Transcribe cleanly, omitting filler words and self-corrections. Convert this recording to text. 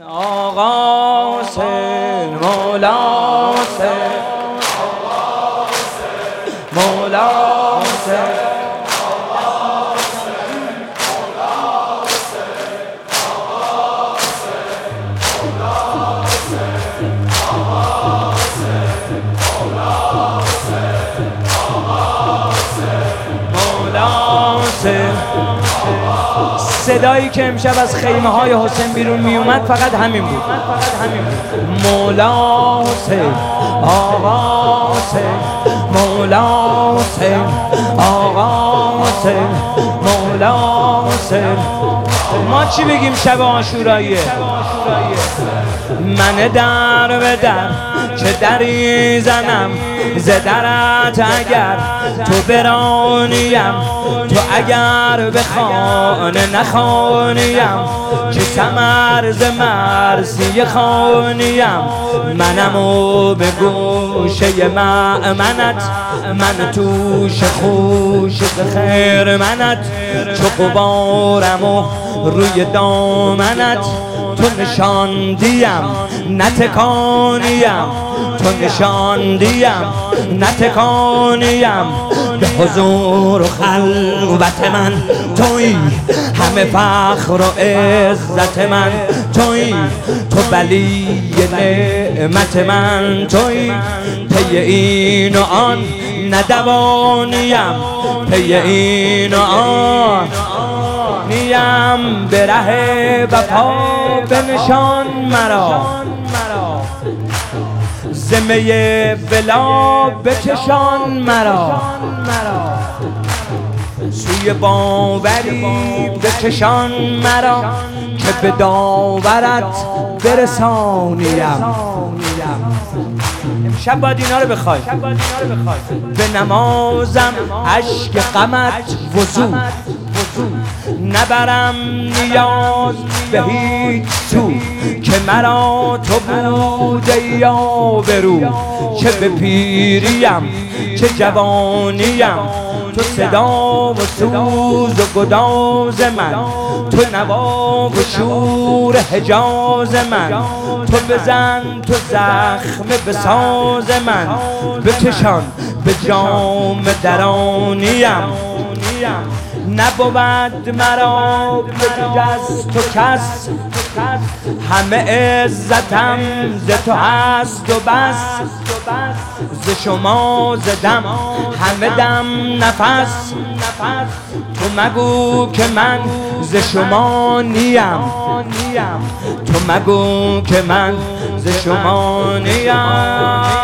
آقا حسین مولا حسین مولا حسین صدایی که امشب از خیمه های حسین بیرون می اومد فقط همین بود. مولا حسین آقا حسین مولا حسین آقا حسین مولا حسین. ما چی بگیم شب عاشوراییه؟ من در به در چه دری زنم ز درت اگر تو برانیم، تو اگر به خانه نخوانیم که ثمر ز مرثیه خوانیم. منم و به گوشه مأمنت من توش خوش ز خیر منت، چو غبارم و روی دامنت تو نشاندیم نتکانیم، تو نشاندیم نتکانیم. به حضور و خلوت من تویی، همه فخر و عزت من تویی، تو ولی نعمت من تویی. پی این و آن ندوانیم، پی این و آن نیم. به ره وفا بنشان مرا، زمه بلا بکشان مرا، سوی باوری بکشان مرا که به داورت برسانیم. امشب باید اینا رو بخوای. به نمازم اشک غمت وضو، نبرم نیاز به هیچ سو که مرا تو بوده یا برو. چه به پیریم چه جوانیم تو صدا و سوز و گداز من، تو نوا و شور حجاز من. تو بزن تو زخم بساز من، بکشان به جام درانیم. نبود مرا به جز تو کس، همه عزتم ز تو هست و بس. ز شما زدم همه دم نفس، تو مگو که من ز شما نیم، تو مگو که من ز شما نیم.